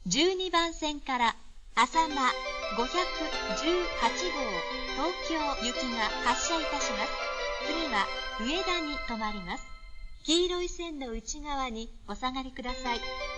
12番線から浅間518号東京行きが発車いたします。次は上田に停まります。黄色い線の内側にお下がりください。